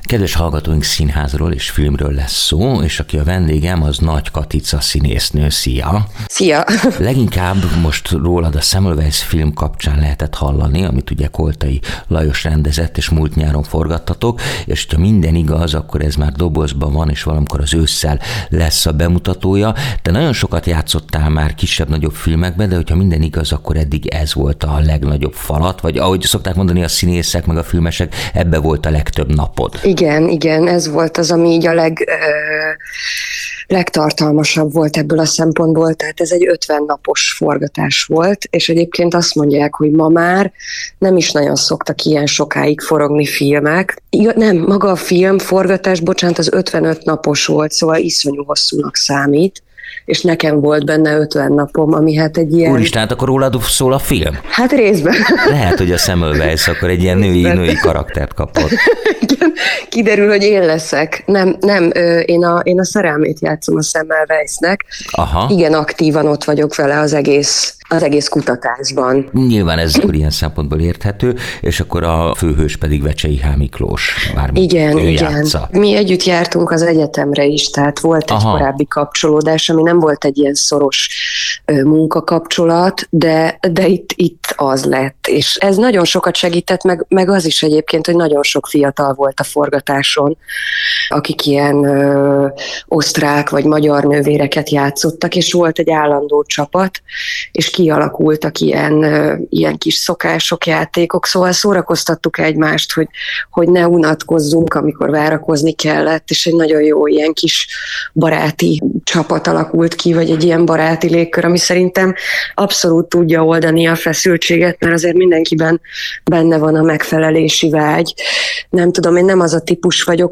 Kedves hallgatóink, színházról és filmről lesz szó, és aki a vendégem, az Nagy Katica színésznő. Szia! Szia! Leginkább most rólad a Semmelweis film kapcsán lehetett hallani, amit ugye Koltai Lajos rendezett, és múlt nyáron forgattatok, és ha minden igaz, akkor ez már dobozban van, és valamikor az ősszel lesz a bemutatója. Te nagyon sokat játszottál már kisebb-nagyobb filmekben, de hogyha minden igaz, akkor eddig ez volt a legnagyobb falat, vagy ahogy szokták mondani a színészek meg a filmesek, ebbe volt a legtöbb napod. Igen, ez volt az, ami így a legtartalmasabb volt ebből a szempontból, tehát ez egy 50 napos forgatás volt, és egyébként azt mondják, hogy ma már nem is nagyon szoktak ilyen sokáig forogni filmek. Nem, maga a film forgatás, az 55 napos volt, szóval iszonyú hosszúnak számít, és nekem volt benne 50 napom, ami hát egy ilyen... Úristen, hát akkor rólad szól a film? Hát részben. Lehet, hogy a Semmelweis akkor egy ilyen női karaktert kapott. Igen, kiderül, hogy én leszek. Nem, én a szerelmét játszom a Semmelweisnek. Aha. Igen, aktívan ott vagyok vele az egész kutatásban. Nyilván ez akkor ilyen szempontból érthető, és akkor a főhős pedig Vecsei H. Miklós. Igen. Játsza. Mi együtt jártunk az egyetemre is, tehát volt egy korábbi kapcsolódás, ami nem volt egy ilyen szoros munkakapcsolat, de itt az lett. És ez nagyon sokat segített, meg az is egyébként, hogy nagyon sok fiatal volt a forgatáson, akik ilyen osztrák vagy magyar nővéreket játszottak, és volt egy állandó csapat, és kialakultak ilyen kis szokások, játékok, szóval szórakoztattuk egymást, hogy ne unatkozzunk, amikor várakozni kellett, és egy nagyon jó ilyen kis baráti csapat alakult ki, vagy egy ilyen baráti légkör, ami szerintem abszolút tudja oldani a feszültséget, mert azért mindenkiben benne van a megfelelési vágy. Nem tudom, én nem az a típus vagyok,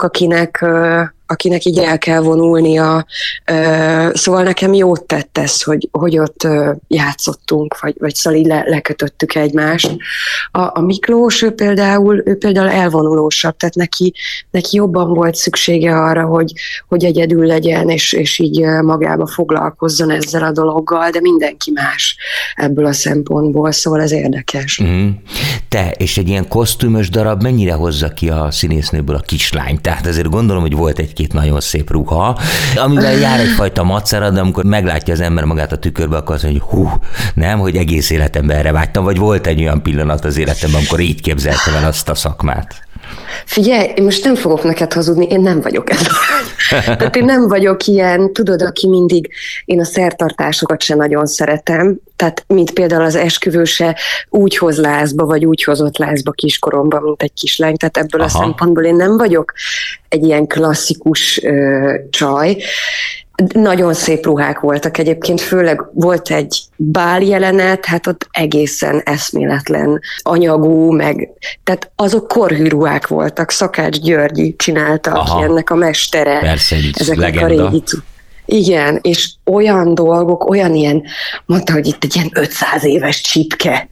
akinek így el kell vonulnia. Szóval nekem jót tett ez, hogy ott játszottunk, vagy szóval így lekötöttük egymást. A Miklós, ő például elvonulósabb, tehát neki jobban volt szüksége arra, hogy egyedül legyen, és így magába foglalkozzon ezzel a dologgal, de mindenki más ebből a szempontból, szóval ez érdekes. Mm. Te, és egy ilyen kosztümös darab mennyire hozza ki a színésznőből a kislányt? Tehát azért gondolom, hogy volt egy-két nagyon szép ruha, amivel jár egyfajta macera, de amikor meglátja az ember magát a tükörbe, akkor azt mondja, hogy nem, hogy egész életemben erre vágytam, vagy volt egy olyan pillanat az életemben, amikor így képzeltem el azt a szakmát? Figyelj, én most nem fogok neked hazudni, én nem vagyok ez. Tehát én nem vagyok ilyen, tudod, aki mindig, én a szertartásokat sem nagyon szeretem, tehát mint például az esküvőse úgy hoz lázba, vagy úgy hozott lázba kiskoromban, mint egy kislány, tehát ebből a szempontból én nem vagyok egy ilyen klasszikus csaj. Nagyon szép ruhák voltak egyébként, főleg volt egy báljelenet, hát ott egészen eszméletlen anyagú, tehát azok korhű ruhák voltak, Szakács Györgyi csinálta, aki ennek a mestere. Persze, ezek legenda. A régi igen, és olyan dolgok, olyan ilyen, mondta, hogy itt egy ilyen 500 éves csipke.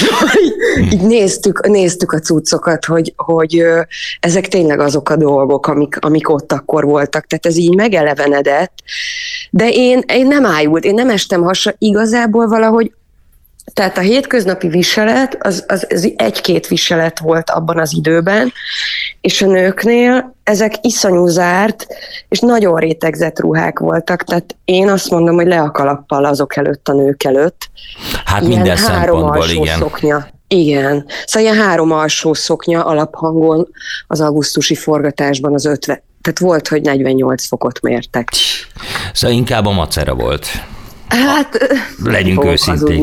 Így néztük a cuccokat, hogy ezek tényleg azok a dolgok, amik ott akkor voltak. Tehát ez így megelevenedett. De én nem ájult, én nem estem hasra, igazából valahogy. Tehát a hétköznapi viselet, az egy-két viselet volt abban az időben, és a nőknél ezek iszonyú zárt, és nagyon rétegzett ruhák voltak, tehát én azt mondom, hogy le a kalappal azok előtt, a nők előtt. Hát ilyen minden szempontból, igen. Szoknya. Igen. Szóval ilyen 3 alsó szoknya alaphangon az augusztusi forgatásban az 50. Tehát volt, hogy 48 fokot mértek. Szóval inkább a macera volt. Hát, legyünk őszinték.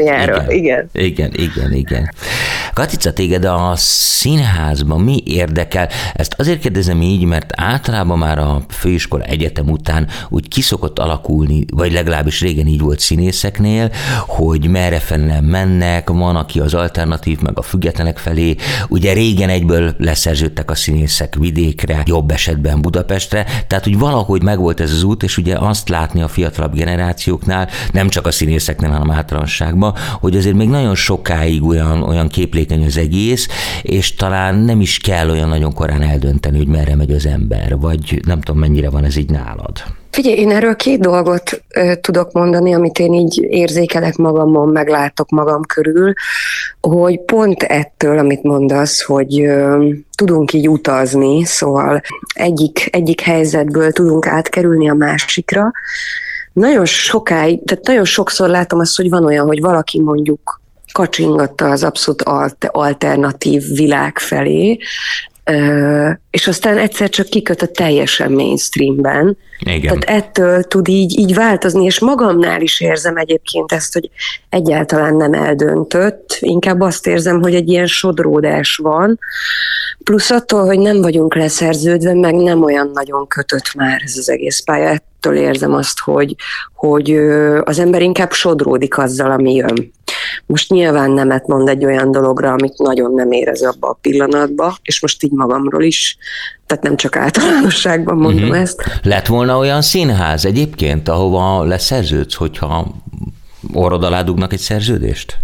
Igen. Katica, téged a színházban mi érdekel? Ezt azért kérdezem így, mert általában már a főiskola, egyetem után úgy kiszokott alakulni, vagy legalábbis régen így volt színészeknél, hogy merrefele mennek, van, aki az alternatív, meg a függetlenek felé. Ugye régen egyből leszerződtek a színészek vidékre, jobb esetben Budapestre, tehát úgy valahogy megvolt ez az út, és ugye azt látni a fiatalabb generációknál, nem csak a színészeknél, hanem általánosságban, hogy azért még nagyon sokáig olyan képlékeny az egész, és talán nem is kell olyan nagyon korán eldönteni, hogy merre megy az ember, vagy nem tudom, mennyire van ez így nálad. Figyelj, én erről 2 dolgot tudok mondani, amit én így érzékelek magamon, meglátok magam körül, hogy pont ettől, amit mondasz, hogy tudunk így utazni, szóval egyik helyzetből tudunk átkerülni a másikra. Nagyon sokáig, tehát nagyon sokszor látom azt, hogy van olyan, hogy valaki mondjuk kacsingatta az abszolút alternatív világ felé, és aztán egyszer csak kiköt a teljesen mainstreamben. Igen. Tehát ettől tud így változni, és magamnál is érzem egyébként ezt, hogy egyáltalán nem eldöntött, inkább azt érzem, hogy egy ilyen sodródás van, plusz attól, hogy nem vagyunk leszerződve, meg nem olyan nagyon kötött már ez az egész pálya, ettől érzem azt, hogy az ember inkább sodródik azzal, ami jön. Most nyilván nemet mond egy olyan dologra, amit nagyon nem érez abba a pillanatba, és most így magamról is, tehát nem csak általánosságban mondom ezt. Lett volna olyan színház egyébként, ahova leszerződsz, hogyha orrod alá dugnak egy szerződést?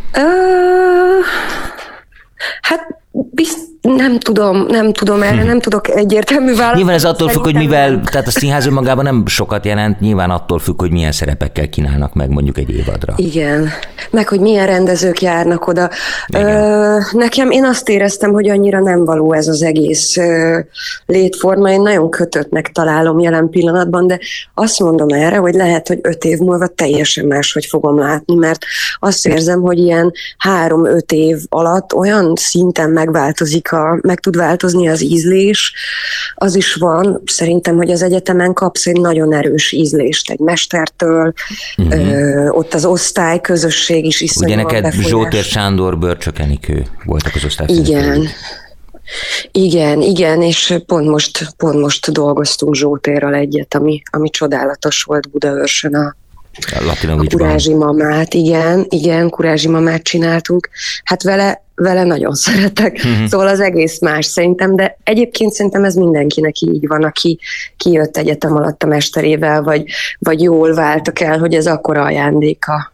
Hát nem tudom erre, nem tudok egyértelmű választ. Nyilván ez attól függ, hogy mivel, tehát a színház önmagában nem sokat jelent, nyilván attól függ, hogy milyen szerepekkel kínálnak meg mondjuk egy évadra. Igen, meg hogy milyen rendezők járnak oda. Nekem én azt éreztem, hogy annyira nem való ez az egész létforma, én nagyon kötöttnek találom jelen pillanatban, de azt mondom erre, hogy lehet, hogy 5 év múlva teljesen máshogy fogom látni, mert azt érzem, hogy ilyen 3-5 év alatt olyan szinten meg tud változni az ízlés. Az is van, szerintem, hogy az egyetemen kapsz egy nagyon erős ízlést egy mestertől, ott az osztály, közösség is iszonyúan befolyás. Ugye neked Zsótér Sándor, Börcsök Enikő voltak az osztályfőnökei. Igen, és pont most dolgoztunk Zsótérral egyet, ami csodálatos volt Budaörsön a Kurázsi mamát, igen, Kurázsi mamát csináltunk. Hát vele nagyon szeretek, szóval az egész más szerintem, de egyébként szerintem ez mindenkinek így van, aki kijött egyetem alatt a mesterével, vagy jól váltak el, hogy ez akkora ajándéka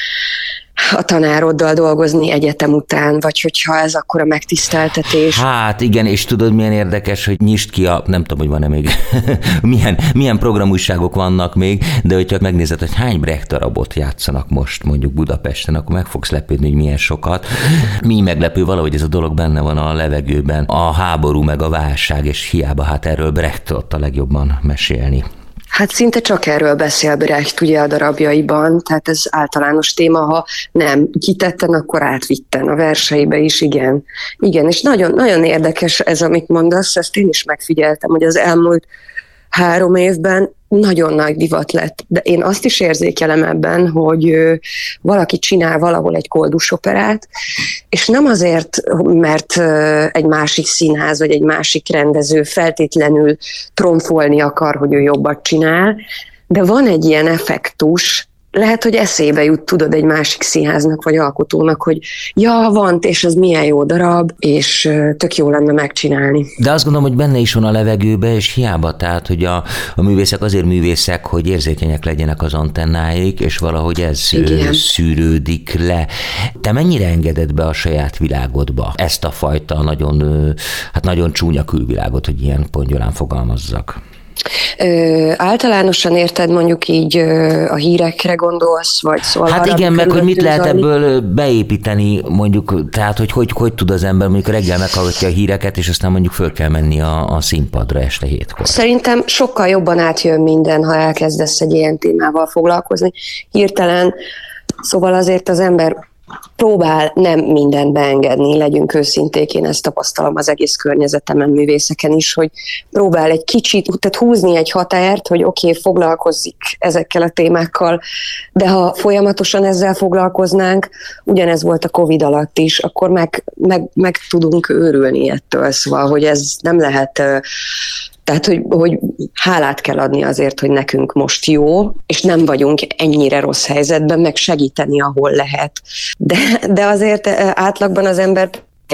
a tanároddal dolgozni egyetem után, vagy hogyha ez akkora megtiszteltetés. Hát igen, és tudod milyen érdekes, hogy nyisd ki nem tudom, hogy van-e még, milyen programújságok vannak még, de hogyha megnézed, hogy hány Brecht darabot játszanak most mondjuk Budapesten, akkor meg fogsz lepődni, hogy milyen sokat. Mi meglepő valahogy ez a dolog benne van a levegőben, a háború meg a válság, és hiába hát erről Brecht tudott a legjobban mesélni. Hát szinte csak erről beszél Brecht ugye a darabjaiban, tehát ez általános téma, ha nem kitetten, akkor átvitten a verseibe is, igen. Igen, és nagyon, nagyon érdekes ez, amit mondasz, ezt én is megfigyeltem, hogy az elmúlt 3 évben nagyon nagy divat lett, de én azt is érzékelem ebben, hogy valaki csinál valahol egy koldus operát, és nem azért, mert egy másik színház vagy egy másik rendező feltétlenül tromfolni akar, hogy ő jobbat csinál, de van egy ilyen effektus, lehet, hogy eszébe jut, tudod, egy másik színháznak vagy alkotónak, hogy ja, van, és ez milyen jó darab, és tök jó lenne megcsinálni. De azt gondolom, hogy benne is van a levegőbe, és hiába, tehát, hogy a művészek azért művészek, hogy érzékenyek legyenek az antennáik, és valahogy ez szűrődik le. Te mennyire engeded be a saját világodba ezt a fajta nagyon csúnya külvilágot, hogy ilyen pongyolán fogalmazzak? Általánosan érted, mondjuk így a hírekre gondolsz, vagy szóval hát igen, meg hogy mit lehet ebből beépíteni, mondjuk, tehát hogy tud az ember mondjuk reggel meghallgatja a híreket, és aztán mondjuk föl kell menni a színpadra este 7-kor. Szerintem sokkal jobban átjön minden, ha elkezdesz egy ilyen témával foglalkozni. Hirtelen, szóval azért az ember próbál nem mindent beengedni, legyünk őszinték, én ezt tapasztalom az egész környezetemen, művészeken is, hogy próbál egy kicsit, tehát húzni egy határt, hogy oké, foglalkozzik ezekkel a témákkal, de ha folyamatosan ezzel foglalkoznánk, ugyanez volt a Covid alatt is, akkor meg tudunk őrülni ettől, szóval, hogy ez nem lehet. Tehát, hogy hálát kell adni azért, hogy nekünk most jó, és nem vagyunk ennyire rossz helyzetben, meg segíteni, ahol lehet. De azért átlagban az ember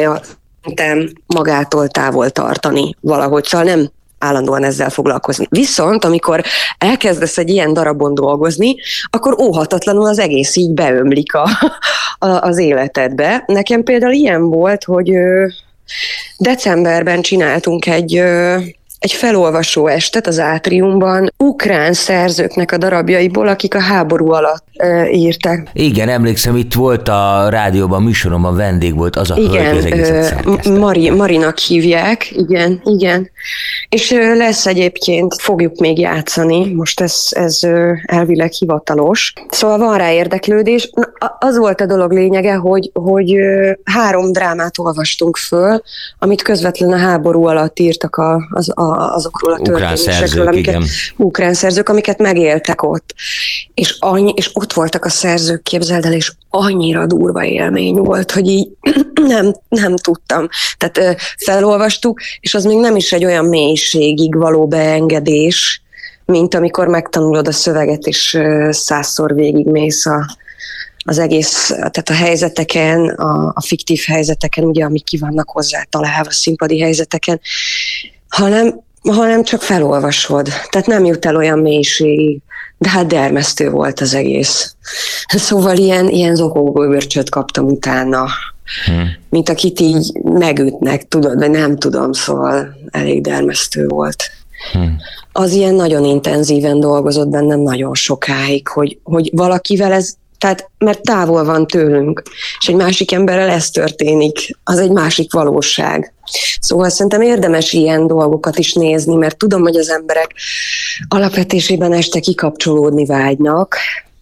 magától távol tartani valahogy, szóval nem állandóan ezzel foglalkozni. Viszont, amikor elkezdesz egy ilyen darabon dolgozni, akkor óhatatlanul az egész így beömlik az életedbe. Nekem például ilyen volt, hogy decemberben csináltunk egy egy felolvasó estet az átriumban ukrán szerzőknek a darabjaiból, akik a háború alatt írták. Igen, emlékszem, itt volt a rádióban, műsoromban vendég volt az a hölgy, az egészet szerkesztett. Marinak hívják, igen. És lesz egyébként, fogjuk még játszani, most ez elvileg hivatalos. Szóval van rá érdeklődés. Az volt a dolog lényege, hogy 3 drámát olvastunk föl, amit közvetlenül a háború alatt írtak azokról a történésekről, ukrán szerzők, amiket megéltek ott. És ott voltak a szerzők, képzeld el, és annyira durva élmény volt, hogy így nem tudtam. Tehát felolvastuk, és az még nem is egy olyan mélységig való beengedés, mint amikor megtanulod a szöveget, és 100-szor végigmész az egész, tehát a helyzeteken, a fiktív helyzeteken, ugye, amik ki vannak hozzá találva, színpadi helyzeteken, hanem csak felolvasod. Tehát nem jut el olyan mélységig, de hát dermesztő volt az egész. Szóval ilyen zokogó görcsöt kaptam utána, mint akit így megütnek, tudod, vagy nem tudom, szóval elég dermesztő volt. Az ilyen nagyon intenzíven dolgozott bennem nagyon sokáig, hogy valakivel ez, tehát mert távol van tőlünk, és egy másik emberrel ez történik, az egy másik valóság. Szóval szerintem érdemes ilyen dolgokat is nézni, mert tudom, hogy az emberek alapvetésében este kikapcsolódni vágynak,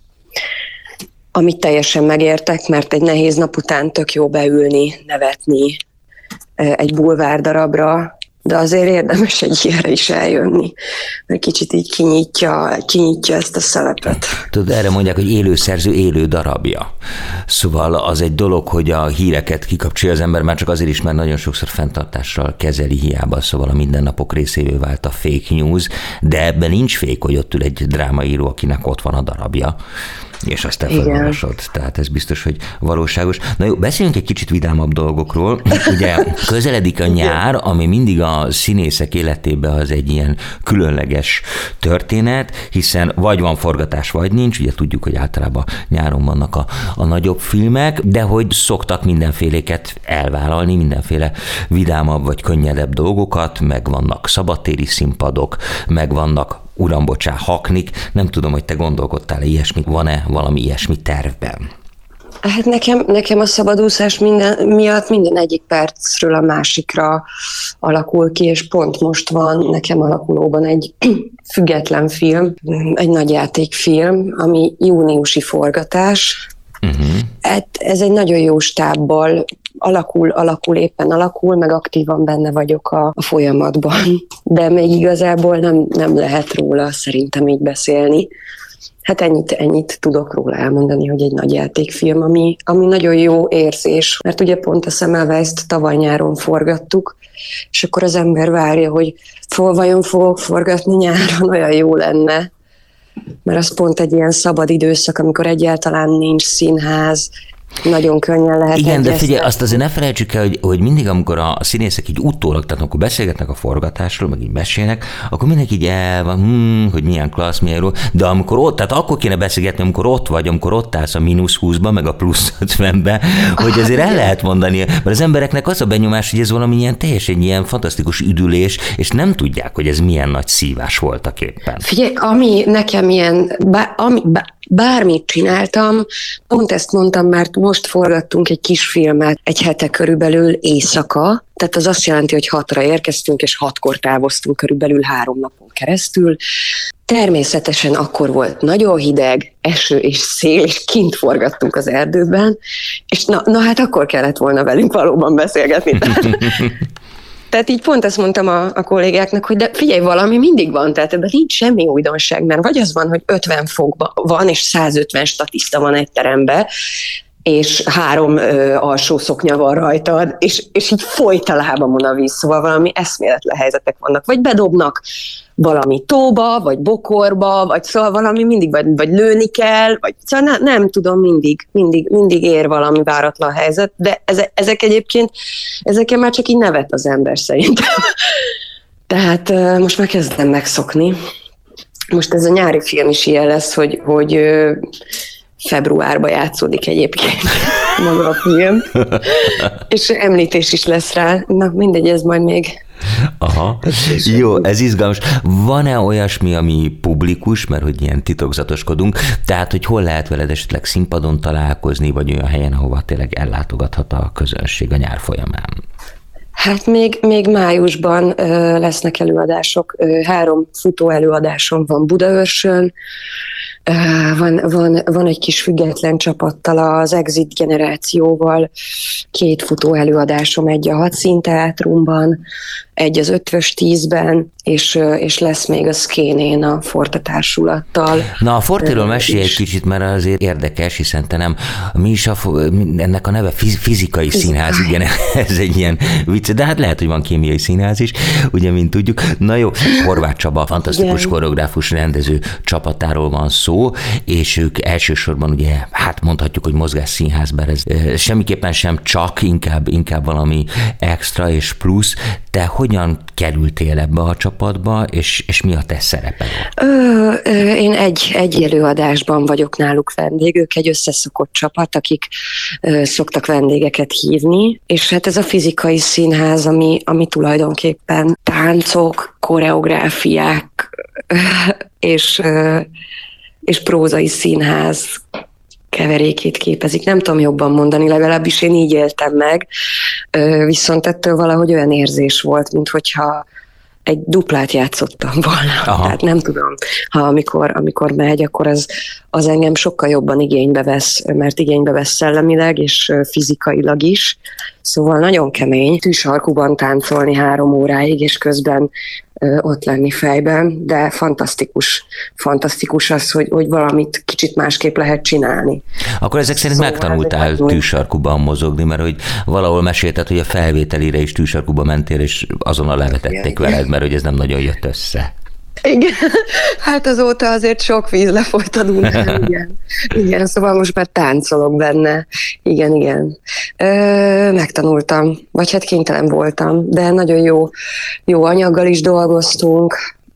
amit teljesen megértek, mert egy nehéz nap után tök jó beülni, nevetni egy bulvárdarabra, de azért érdemes egy ilyenre is eljönni, mert kicsit így kinyitja ezt a szelepet. Tudod, erre mondják, hogy élő szerző, élő darabja. Szóval az egy dolog, hogy a híreket kikapcsolja az ember, már csak azért is, mert nagyon sokszor fenntartással kezeli hiába, szóval a mindennapok részévé vált a fake news, de ebben nincs fake, hogy ott ül egy drámaíró, akinek ott van a darabja, és azt te felolvasod. Tehát ez biztos, hogy valóságos. Na jó, beszéljünk egy kicsit vidámabb dolgokról. Ugye közeledik a nyár, ami mindig a színészek életében az egy ilyen különleges történet, hiszen vagy van forgatás, vagy nincs. Ugye tudjuk, hogy általában nyáron vannak a nagyobb filmek, de hogy szoktak mindenféléket elvállalni, mindenféle vidámabb vagy könnyedebb dolgokat, meg vannak szabadtéri színpadok, meg vannak uram, bocsá, haknik. Nem tudom, hogy te gondolkodtál ilyesmit, van-e valami ilyesmi tervben? Hát nekem a szabadúszás miatt minden egyik percről a másikra alakul ki, és pont most van nekem alakulóban egy független film, egy nagyjátékfilm, ami júniusi forgatás. Hát ez egy nagyon jó stábbal éppen alakul, meg aktívan benne vagyok a folyamatban, de még igazából nem lehet róla szerintem így beszélni. Hát ennyit tudok róla elmondani, hogy egy nagy játékfilm, ami nagyon jó érzés, mert ugye pont a Semmelweist tavaly nyáron forgattuk, és akkor az ember várja, hogy vajon fogok forgatni nyáron, olyan jó lenne, mert az pont egy ilyen szabad időszak, amikor egyáltalán nincs színház, nagyon könnyen lehet. Igen, de figyelj, azt azért ne felejtsük el, hogy mindig, amikor a színészek így utólag, tehát amikor beszélgetnek a forgatásról, meg így mesélnek, akkor mindenki így el van, hogy milyen klassz, milyen jó, de amikor ott, tehát akkor kéne beszélgetni, amikor ott vagy, amikor ott állsz a -20-ban, meg a +50-ben, hogy azért el lehet mondani, mert az embereknek az a benyomás, hogy ez valami ilyen teljesen ilyen fantasztikus üdülés, és nem tudják, hogy ez milyen nagy szívás voltak éppen. Figyelj, ami nekem ilyen, bármit csináltam, pont ezt mondtam, mert most forgattunk egy kis filmet, egy hete körülbelül éjszaka, tehát az azt jelenti, hogy 6-ra érkeztünk, és 6-kor távoztunk körülbelül 3 napon keresztül. Természetesen akkor volt nagyon hideg, eső és szél, és kint forgattunk az erdőben, és na hát akkor kellett volna velünk valóban beszélgetni. Tehát így pont ezt mondtam a kollégáknak, hogy de figyelj, valami mindig van, tehát ebben nincs semmi újdonság, mert vagy az van, hogy 50 fokban van, és 150 statiszta van egy teremben, és 3 alsó szoknya van rajtad, és így folyt a lábamon a víz, szóval valami eszméletlen helyzetek vannak. Vagy bedobnak valami tóba, vagy bokorba, vagy szóval valami mindig, vagy lőni kell, vagy szóval nem tudom, mindig ér valami váratlan helyzet, de ezek egyébként, ezeken már csak így nevet az ember szerintem. Tehát most már kezdem megszokni. Most ez a nyári film is ilyen lesz, hogy februárban játszódik egyébként maga a film, és említés is lesz rá. Na mindegy, ez majd még... Aha, jó, ez izgalmas. Van-e olyasmi, ami publikus, mert hogy ilyen titokzatoskodunk, tehát hogy hol lehet veled esetleg színpadon találkozni, vagy olyan helyen, ahova tényleg ellátogathat a közönség a nyár folyamán? Hát még májusban lesznek előadások, 3 futó előadásom van Budaörsön, van egy kis független csapattal, az Exit generációval 2 futó előadásom, egy a Hadszínteátrumban, egy az Ötvös 10-ben, és lesz még a Szkénén a Forte társulattal. Na, a Fortéről mesélj egy kicsit, mert azért érdekes, hiszen te nem, mi is ennek a neve fizikai színház, igen, ez egy ilyen vicc, de hát lehet, hogy van kémiai színház is, ugye, mint tudjuk. Na jó, Horváth Csaba, fantasztikus koreográfus rendező csapatáról van szó, és ők elsősorban ugye, hát mondhatjuk, hogy mozgásszínházban ez semmiképpen sem csak, inkább valami extra és plusz. Te hogyan kerültél ebbe a csapatba, és mi a te szereped? Én egy előadásban vagyok náluk vendég, ők egy összeszokott csapat, akik szoktak vendégeket hívni, és hát ez a fizikai színház, ami tulajdonképpen táncok, koreográfiák és prózai színház keverékét képezik. Nem tudom jobban mondani, legalábbis én így éltem meg, viszont ettől valahogy olyan érzés volt, mint hogyha egy duplát játszottam volna. Aha. Tehát nem tudom, amikor megy, akkor az engem sokkal jobban igénybe vesz, mert igénybe vesz szellemileg és fizikailag is. Szóval nagyon kemény tűsarkuban táncolni 3 óráig, és közben ott lenni fejben, de fantasztikus az, hogy valamit kicsit másképp lehet csinálni. Akkor ezek szerint szóval megtanultál tűsarkuban mozogni, mert hogy valahol mesélted, hogy a felvételire is tűsarkuba mentél, és azonnal levetették veled, mert hogy ez nem nagyon jött össze. Igen, hát azóta azért sok víz lefolyt a Dunán, igen, szóval most már táncolok benne, igen. Megtanultam, vagy hát kénytelen voltam, de nagyon jó anyaggal is dolgoztunk,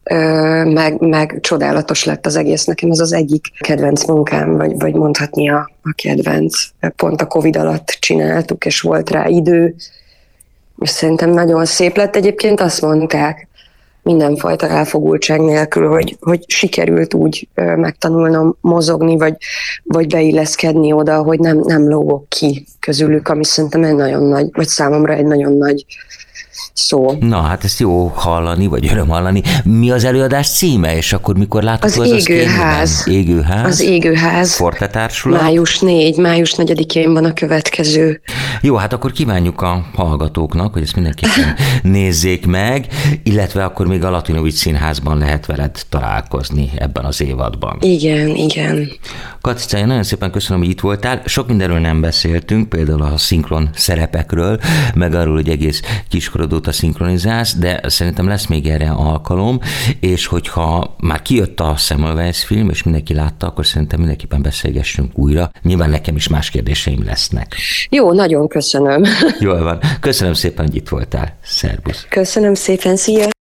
meg csodálatos lett az egész. Nekem ez az egyik kedvenc munkám, vagy mondhatni a kedvenc. Pont a Covid alatt csináltuk, és volt rá idő, és szerintem nagyon szép lett. Egyébként azt mondták, mindenfajta elfogultság nélkül, hogy sikerült úgy megtanulnom mozogni, vagy beilleszkedni oda, hogy nem lógok ki közülük, ami szerintem egy nagyon nagy, vagy számomra egy nagyon nagy szó. Na, hát ezt jó hallani, vagy öröm hallani. Mi az előadás címe, és akkor mikor látható az Égőház. Égőház. Az Égőház. Forte társulat. Május 4-én van a következő. Jó, hát akkor kívánjuk a hallgatóknak, hogy ezt mindenképpen nézzék meg, illetve akkor még a Latinovics Színházban lehet veled találkozni ebben az évadban. Igen. Katica, én nagyon szépen köszönöm, hogy itt voltál. Sok mindenről nem beszéltünk, például a szinkron szerepekről, meg arról, hogy egész kiskorodó a szinkronizálsz, de szerintem lesz még erre alkalom, és hogyha már kijött a Semmelweis film, és mindenki látta, akkor szerintem mindenképpen beszélgessünk újra. Nyilván nekem is más kérdéseim lesznek. Jó, nagyon köszönöm. Jól van. Köszönöm szépen, hogy itt voltál. Szerbusz. Köszönöm szépen, szia!